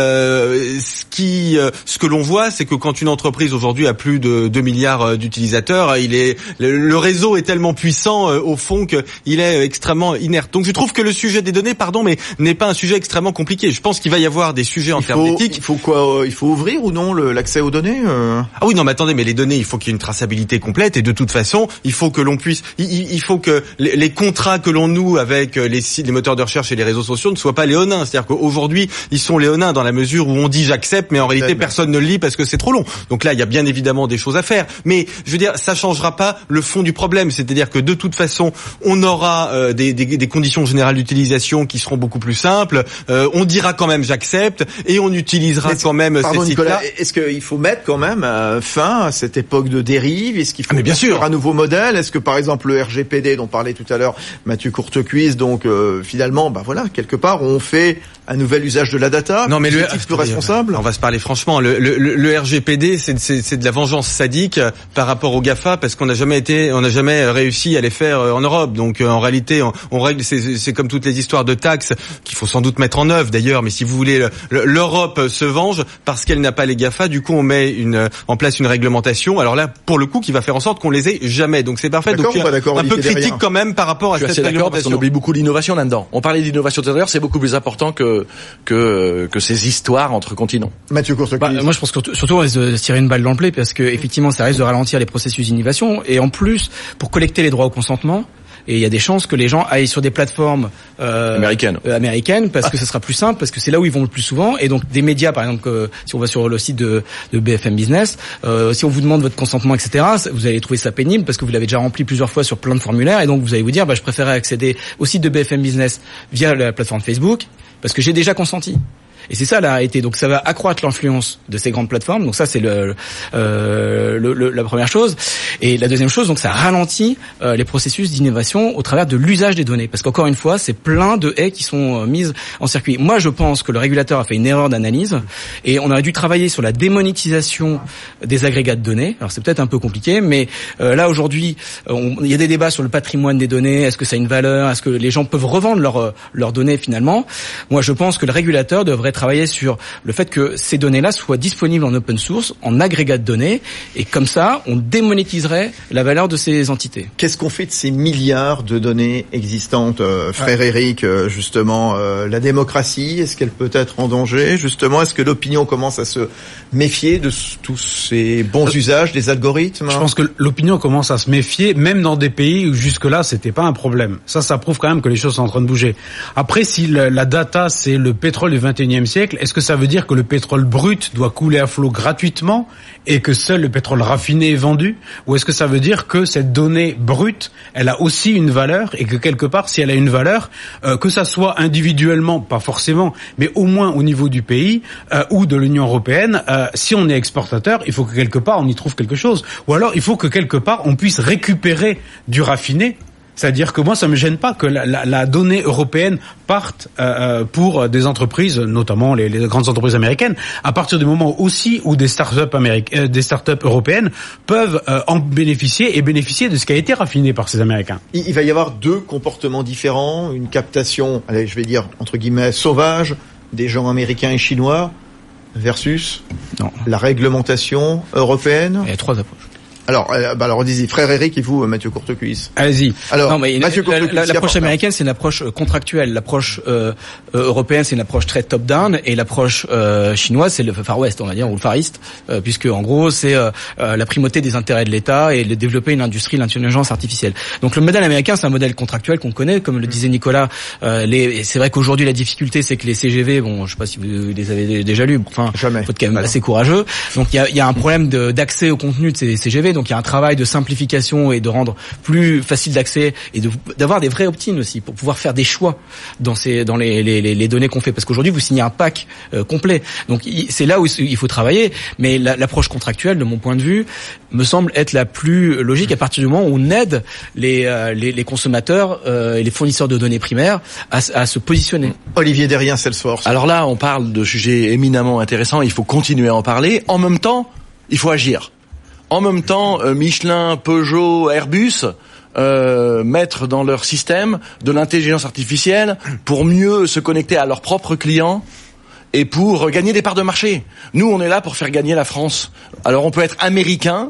Speaker 4: Euh, ce qui, euh, ce que l'on voit, c'est que quand une entreprise aujourd'hui a plus de deux milliards d'utilisateurs, il est, le, le réseau est tellement puissant euh, au fond qu'il est extrêmement inerte. Donc je trouve que le sujet des données, pardon, mais n'est pas un sujet extrêmement compliqué. Je pense qu'il va y avoir des sujets en il termes
Speaker 1: faut,
Speaker 4: d'éthique.
Speaker 1: Il faut quoi euh, Il faut ouvrir ou non le, l'accès aux données euh...
Speaker 4: Ah oui, non, mais attendez, mais les données, il faut qu'il y ait une traçabilité complète et de toute façon, il faut que l'on puisse, il, il faut que les, les contrats que l'on noue avec les sites, les moteurs de recherche et les réseaux sociaux ne soient pas léonins. C'est-à-dire qu'aujourd'hui, ils sont léonins dans la mesure où on dit j'accepte, mais en réalité personne ne le lit parce que c'est trop long. Donc là, il y a bien évidemment des choses à faire. Mais je veux dire, ça changera pas le fond du problème. C'est-à-dire que de toute façon, on aura euh, des, des, des conditions générales d'utilisation qui seront beaucoup plus simples. Euh, on dira quand même j'accepte et on utilisera mais quand même
Speaker 1: pardon,
Speaker 4: ces
Speaker 1: Nicolas,
Speaker 4: sites-là.
Speaker 1: Est-ce qu'il faut mettre quand même euh, fin à cette époque de dérive ? Est-ce qu'il faut
Speaker 4: ah, mais bien sûr
Speaker 1: un nouveau modèle ? Est-ce que par exemple le R G P D dont parlait tout à l'heure Mathieu Courtecuisse, donc euh, finalement, bah voilà, quelque part, on fait un nouvel usage de la data,
Speaker 4: non mais le
Speaker 1: plus responsable.
Speaker 4: On va se parler franchement. Le, le, le R G P D, c'est, c'est, c'est de la vengeance sadique par rapport aux GAFA parce qu'on n'a jamais été, on n'a jamais réussi à les faire en Europe. Donc en réalité, on, on règle. C'est, c'est comme toutes les histoires de taxes qu'il faut sans doute mettre en œuvre d'ailleurs. Mais si vous voulez, le, l'Europe se venge parce qu'elle n'a pas les GAFA. Du coup, on met une, en place une réglementation. Alors là, pour le coup, qui va faire en sorte qu'on les ait jamais. Donc c'est parfait.
Speaker 1: D'accord,
Speaker 4: donc
Speaker 1: pas d'accord,
Speaker 4: un peu critique derrière. Quand même par rapport à cette réglementation.
Speaker 5: D'accord, parce qu'on oublie beaucoup l'innovation là-dedans. On parlait d'innovation tout à l'heure, c'est beaucoup plus important que que que ces histoires entre continents.
Speaker 1: Mathieu Courtecuisse.
Speaker 6: Bah, moi je pense que surtout on risque de tirer une balle dans le pied parce que effectivement ça risque de ralentir les processus d'innovation et en plus pour collecter les droits au consentement. Et il y a des chances que les gens aillent sur des plateformes euh,
Speaker 5: américaines,
Speaker 6: euh, américaines parce que ce sera plus simple, parce que c'est là où ils vont le plus souvent. Et donc des médias, par exemple, que, si on va sur le site de, de B F M Business, euh, si on vous demande votre consentement, et cetera, vous allez trouver ça pénible parce que vous l'avez déjà rempli plusieurs fois sur plein de formulaires. Et donc vous allez vous dire, bah, je préférerais accéder au site de B F M Business via la plateforme Facebook parce que j'ai déjà consenti. Et c'est ça la réalité. Donc ça va accroître l'influence de ces grandes plateformes. Donc ça c'est le, euh, le, le la première chose. Et la deuxième chose, donc ça ralentit euh, les processus d'innovation au travers de l'usage des données. Parce qu'encore une fois, c'est plein de haies qui sont euh, mises en circuit. Moi, je pense que le régulateur a fait une erreur d'analyse et on aurait dû travailler sur la démonétisation des agrégats de données. Alors c'est peut-être un peu compliqué, mais euh, là aujourd'hui, on, il y a des débats sur le patrimoine des données. Est-ce que ça a une valeur ? Est-ce que les gens peuvent revendre leurs leurs données finalement ? Moi, je pense que le régulateur devrait travailler sur le fait que ces données-là soient disponibles en open source, en agrégat de données, et comme ça, on démonétiserait la valeur de ces entités.
Speaker 1: Qu'est-ce qu'on fait de ces milliards de données existantes, euh, frère ah. Eric, euh, justement, euh, la démocratie, est-ce qu'elle peut être en danger, justement ? Est-ce que l'opinion commence à se méfier de tous ces bons euh, usages des algorithmes ?
Speaker 3: Je pense que l'opinion commence à se méfier, même dans des pays où jusque-là, c'était pas un problème. Ça, ça prouve quand même que les choses sont en train de bouger. Après, si la, la data, c'est le pétrole du vingt et unième vingtième siècle, est-ce que ça veut dire que le pétrole brut doit couler à flot gratuitement et que seul le pétrole raffiné est vendu? Ou est-ce que ça veut dire que cette donnée brute, elle a aussi une valeur et que quelque part, si elle a une valeur, euh, que ça soit individuellement, pas forcément, mais au moins au niveau du pays euh, ou de l'Union européenne, euh, si on est exportateur, il faut que quelque part on y trouve quelque chose. Ou alors il faut que quelque part on puisse récupérer du raffiné. C'est-à-dire que moi, ça me gêne pas que la, la, la donnée européenne parte euh, pour des entreprises, notamment les, les grandes entreprises américaines, à partir du moment aussi où des start-up américaines, euh, des start-up européennes peuvent euh, en bénéficier et bénéficier de ce qui a été raffiné par ces Américains.
Speaker 1: Il, il va y avoir deux comportements différents, une captation, allez, je vais dire entre guillemets sauvage, des gens américains et chinois versus
Speaker 6: non.
Speaker 1: la réglementation européenne.
Speaker 6: Il y a trois approches.
Speaker 1: Alors, euh, bah alors, disait frère Eric et vous, Mathieu Courtecuisse.
Speaker 3: Allez-y.
Speaker 1: Alors,
Speaker 6: non, mais
Speaker 1: Mathieu
Speaker 6: la, la, l'approche
Speaker 1: la
Speaker 6: américaine, c'est une approche contractuelle. L'approche euh, européenne, c'est une approche très top-down, et l'approche euh, chinoise, c'est le Far West, on va dire, ou le Far East, euh, puisque en gros, c'est euh, la primauté des intérêts de l'État et de développer une industrie, l'intelligence artificielle. Donc, le modèle américain, c'est un modèle contractuel qu'on connaît, comme le disait Nicolas. Euh, les, c'est vrai qu'aujourd'hui, la difficulté, c'est que les C G V, bon, je sais pas si vous les avez déjà lus, enfin,
Speaker 1: jamais.
Speaker 6: Faut être quand même assez courageux. Donc, il y a, il y a un problème de, d'accès au contenu de ces C G V. Donc, il y a un travail de simplification et de rendre plus facile d'accès et de, d'avoir des vrais opt-in aussi pour pouvoir faire des choix dans ces dans les les, les données qu'on fait, parce qu'aujourd'hui vous signez un pack euh, complet, donc c'est là où il faut travailler. Mais la, l'approche contractuelle, de mon point de vue, me semble être la plus logique à partir du moment où on aide les euh, les, les consommateurs euh, et les fournisseurs de données primaires à, à se positionner.
Speaker 1: Olivier Derrien, Salesforce.
Speaker 5: Alors là, on parle de sujets éminemment intéressants, il faut continuer à en parler. En même temps, il faut agir. En même temps, euh, Michelin, Peugeot, Airbus euh, mettent dans leur système de l'intelligence artificielle pour mieux se connecter à leurs propres clients et pour gagner des parts de marché. Nous, on est là pour faire gagner la France. Alors, on peut être américain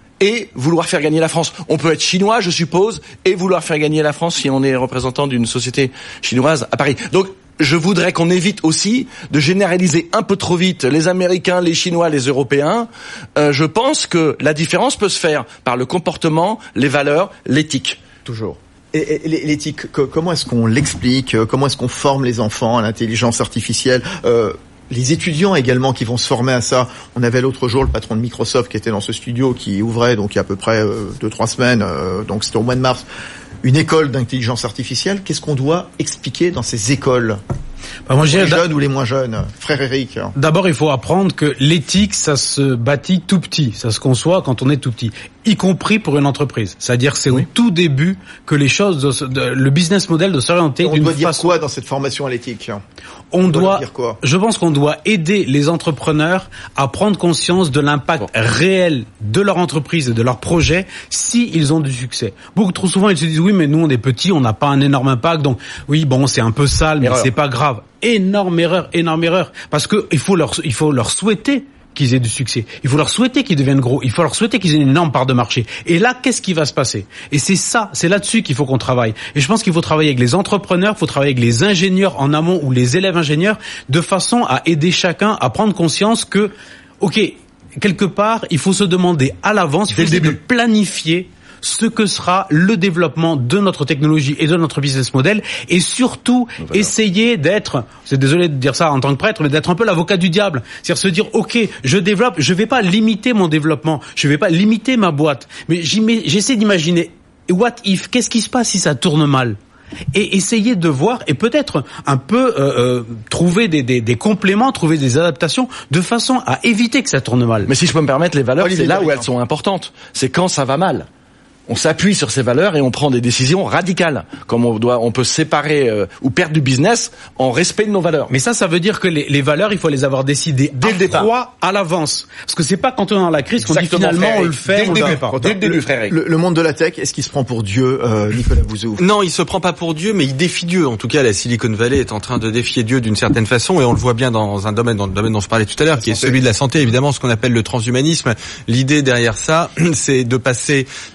Speaker 5: et vouloir faire gagner la France. On peut être chinois, je suppose, et vouloir faire gagner la France si on est représentant d'une société chinoise à Paris. Donc, je voudrais qu'on évite aussi de généraliser un peu trop vite les Américains, les Chinois, les Européens. Euh, je pense que la différence peut se faire par le comportement, les valeurs, l'éthique.
Speaker 1: Toujours. Et, et l'éthique, comment est-ce qu'on l'explique? Comment est-ce qu'on forme les enfants à l'intelligence artificielle? euh, Les étudiants également qui vont se former à ça. On avait l'autre jour le patron de Microsoft qui était dans ce studio, qui ouvrait donc il y a à peu près euh, deux trois semaines, euh, donc c'était au mois de mars, une école d'intelligence artificielle. Qu'est-ce qu'on doit expliquer dans ces écoles?
Speaker 3: Bah moi,
Speaker 1: les jeunes ou les moins jeunes, frère Eric.
Speaker 3: D'abord, il faut apprendre que l'éthique, ça se bâtit tout petit, ça se conçoit quand on est tout petit, y compris pour une entreprise. C'est-à-dire que c'est oui. au tout début que les choses, de, de, le business model doit s'orienter d'une façon.
Speaker 1: On doit dire quoi dans cette formation à l'éthique?
Speaker 3: On, on doit,
Speaker 1: doit dire quoi?
Speaker 3: Je pense qu'on doit aider les entrepreneurs à prendre conscience de l'impact bon. réel de leur entreprise et de leur projet si ils ont du succès. Beaucoup trop souvent, ils se disent oui, mais nous on est petits, on n'a pas un énorme impact, donc oui, bon, c'est un peu sale, mais Erreur. c'est pas grave. Énorme erreur, énorme erreur, parce que il faut leur, il faut leur souhaiter qu'ils aient du succès. Il faut leur souhaiter qu'ils deviennent gros. Il faut leur souhaiter qu'ils aient une énorme part de marché. Et là, qu'est-ce qui va se passer? Et c'est ça, c'est là-dessus qu'il faut qu'on travaille. Et je pense qu'il faut travailler avec les entrepreneurs, il faut travailler avec les ingénieurs en amont ou les élèves ingénieurs, de façon à aider chacun à prendre conscience que, ok, quelque part, il faut se demander à l'avance, il faut essayer de planifier ce que sera le développement de notre technologie et de notre business model, et surtout voilà. essayer d'être, c'est désolé de dire ça en tant que prêtre, mais d'être un peu l'avocat du diable, c'est-à-dire se dire ok, je développe, je vais pas limiter mon développement, je vais pas limiter ma boîte, mais j'essaie d'imaginer what if, qu'est-ce qui se passe si ça tourne mal, et essayer de voir et peut-être un peu euh, euh, trouver des, des, des compléments, trouver des adaptations de façon à éviter que ça tourne mal.
Speaker 5: Mais si je peux me permettre, les valeurs,
Speaker 1: Olivier
Speaker 5: c'est là
Speaker 1: Derrien.
Speaker 5: où elles sont importantes, c'est quand ça va mal. On s'appuie sur ces valeurs et on prend des décisions radicales. Comme on doit, on peut séparer euh, ou perdre du business en respect de nos valeurs.
Speaker 3: Mais ça, ça veut dire que les, les valeurs, il faut les avoir décidées
Speaker 5: dès le départ,
Speaker 3: à l'avance. Parce que c'est pas quand on est dans la crise qu'on dit finalement on le fait,
Speaker 5: dès
Speaker 3: on
Speaker 5: le
Speaker 3: le
Speaker 5: début,
Speaker 3: fait pas.
Speaker 5: Dès le début, frère.
Speaker 1: Le, le monde de la tech, est-ce qu'il se prend pour Dieu, euh, Nicolas Bouzou?
Speaker 4: Non, il se prend pas pour Dieu, mais il défie Dieu. En tout cas, la Silicon Valley est en train de défier Dieu d'une certaine façon, et on le voit bien dans un domaine, dans le domaine dont je parlais tout à l'heure, qui est celui de la santé, évidemment, ce qu'on appelle le transhumanisme. L'idée derrière ça, c'est de passer d'une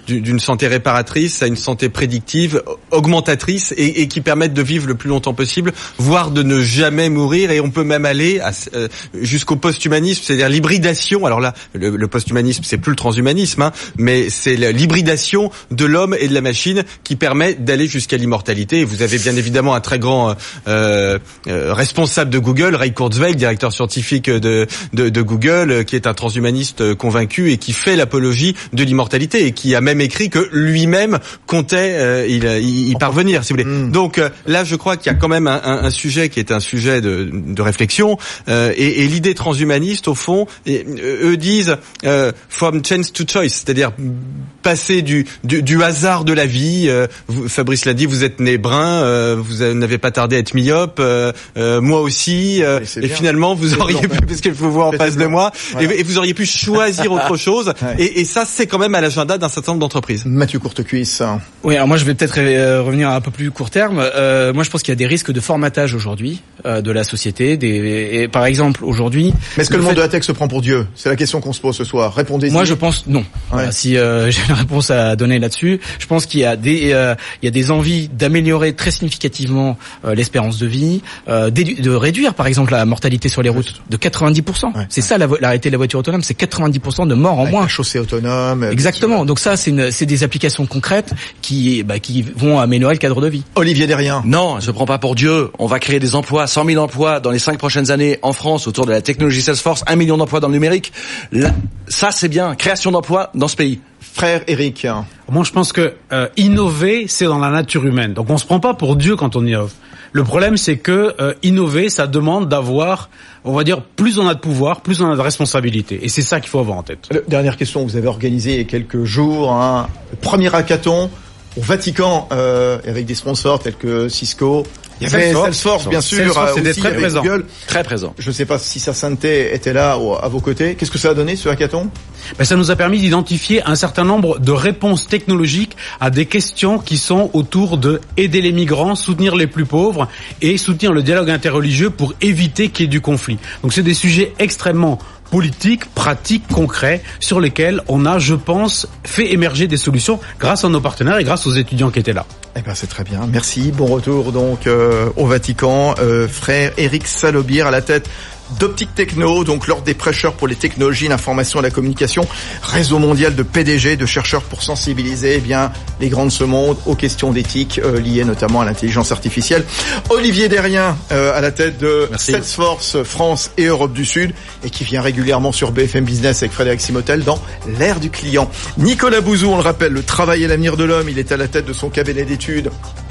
Speaker 4: santé réparatrice à une santé prédictive, augmentatrice et, et qui permettent de vivre le plus longtemps possible, voire de ne jamais mourir. Et on peut même aller à, euh, jusqu'au post-humanisme, c'est-à-dire l'hybridation. Alors là, le, le post-humanisme, c'est plus le transhumanisme, hein, mais c'est l'hybridation de l'homme et de la machine qui permet d'aller jusqu'à l'immortalité. Et vous avez bien évidemment un très grand euh, euh, responsable de Google, Ray Kurzweil, directeur scientifique de, de, de Google, qui est un transhumaniste convaincu et qui fait l'apologie de l'immortalité et qui a même écrit que lui-même comptait euh, y, y parvenir, si vous voulez. Mmh. Donc euh, là, je crois qu'il y a quand même un, un, un sujet qui est un sujet de, de réflexion euh, et, et l'idée transhumaniste, au fond, et, eux disent euh, from chance to choice, c'est-à-dire passer du, du, du hasard de la vie. Euh, vous, Fabrice l'a dit, vous êtes né brun, euh, vous n'avez pas tardé à être myope, euh, euh, moi aussi, euh, et bien. Finalement vous auriez pu, parce qu'il faut voir en face de moi, voilà. et, et vous auriez pu choisir autre chose. Ouais. Et, et ça, c'est quand même à l'agenda d'un certain nombre d'entreprises.
Speaker 1: Mathieu Courtecuisse.
Speaker 6: Oui, alors moi je vais peut-être euh, revenir à un peu plus court terme. Euh, moi je pense qu'il y a des risques de formatage aujourd'hui euh, de la société. Des, et, et, par exemple aujourd'hui.
Speaker 1: Mais est-ce que le, le monde fait... de la tech se prend pour Dieu? C'est la question qu'on se pose ce soir. Répondez-y.
Speaker 6: Moi je pense non. Ouais. Voilà, si euh, j'ai une réponse à donner là-dessus, je pense qu'il y a des euh, il y a des envies d'améliorer très significativement euh, l'espérance de vie, euh, de réduire par exemple la mortalité sur les routes de quatre-vingt-dix pour cent. Ouais. C'est ça la, l'arrêté de la voiture autonome, c'est quatre-vingt-dix pour cent de morts en
Speaker 1: Avec
Speaker 6: moins.
Speaker 1: La chaussée autonome.
Speaker 6: Exactement. Donc ça, c'est, une, c'est des applications concrètes qui, bah, qui vont améliorer le cadre de vie.
Speaker 1: Olivier Derrien.
Speaker 5: Non, je ne prends pas pour Dieu. On va créer des emplois, cent mille emplois dans les cinq prochaines années en France autour de la technologie Salesforce, un million d'emplois dans le numérique. Là, ça, c'est bien. Création d'emplois dans ce pays.
Speaker 1: Frère Eric.
Speaker 3: Moi, je pense que euh, innover, c'est dans la nature humaine. Donc, on se prend pas pour Dieu quand on innove. Le problème, c'est que euh, innover, ça demande d'avoir, on va dire, plus on a de pouvoir, plus on a de responsabilité. Et c'est ça qu'il faut avoir en tête.
Speaker 1: Le, dernière question, vous avez organisé il y a quelques jours hein, le premier hackathon au Vatican euh, avec des sponsors tels que Cisco. Il y avait Salesforce, Salesforce bien sûr,
Speaker 3: Salesforce,
Speaker 1: aussi,
Speaker 3: c'était très présent.
Speaker 1: Google.
Speaker 5: Très présent.
Speaker 1: Je ne sais pas si sa sainteté était là à vos côtés. Qu'est-ce que ça a donné, ce hackathon?
Speaker 3: Ben, ça nous a permis d'identifier un certain nombre de réponses technologiques à des questions qui sont autour de aider les migrants, soutenir les plus pauvres et soutenir le dialogue interreligieux pour éviter qu'il y ait du conflit. Donc c'est des sujets extrêmement politiques, pratiques, concrets, sur lesquels on a, je pense, fait émerger des solutions grâce à nos partenaires et grâce aux étudiants qui étaient là.
Speaker 1: Eh ben c'est très bien, merci. Bon retour donc euh, au Vatican, euh, frère Eric Salobir à la tête d'Optique Techno, donc l'ordre des prêcheurs pour les technologies, l'information et la communication, réseau mondial de P D G, de chercheurs pour sensibiliser eh bien les grands de ce monde aux questions d'éthique euh, liées notamment à l'intelligence artificielle. Olivier Derrien euh, à la tête de Merci. Salesforce France et Europe du Sud et qui vient régulièrement sur B F M Business avec Frédéric Simotel dans l'ère du client. Nicolas Bouzou, on le rappelle, le travail et l'avenir de l'homme, il est à la tête de son cabinet d'études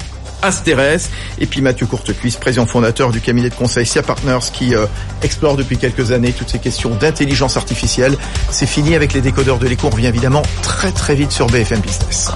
Speaker 1: Asterès, et puis Mathieu Courtecuisse, président fondateur du cabinet de conseil S I A Partners qui euh, explore depuis quelques années toutes ces questions d'intelligence artificielle. C'est fini avec les décodeurs de l'écho, on revient évidemment très très vite sur B F M Business.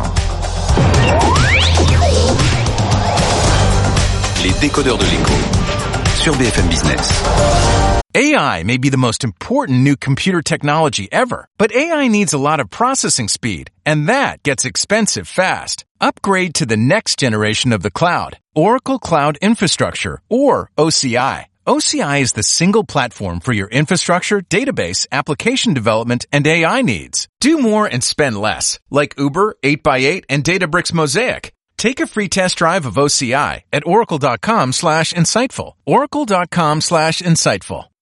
Speaker 2: Les décodeurs de l'écho sur B F M Business.
Speaker 7: A I may be the most important new computer technology ever, but A I needs a lot of processing speed, and that gets expensive fast. Upgrade to the next generation of the cloud, Oracle Cloud Infrastructure, or O C I. O C I is the single platform for your infrastructure, database, application development, and A I needs. Do more and spend less, like Uber, eight by eight, and Databricks Mosaic. Take a free test drive of O C I at oracle.com slash insightful. oracle.com slash insightful.